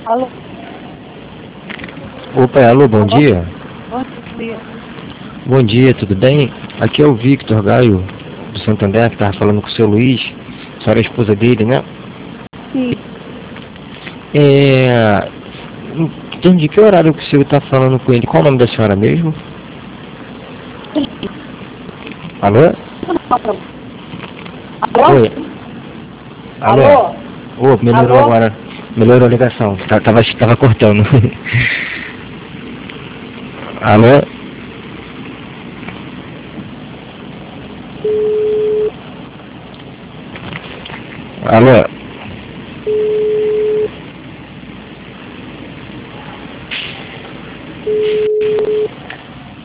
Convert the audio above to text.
Alô? Opa, alô, bom dia. Bom dia. Bom dia, tudo bem? Aqui é o Victor Gaio, do Santander, que estava falando com o seu Luiz. A senhora é a esposa dele, né? Sim. Então, de que horário que o senhor está falando com ele? Qual o nome da senhora mesmo? Alô? Alô? Oi. Alô? Ô, melhorou Alô? agora. Melhorou a ligação. Tava cortando. Alô? Alô?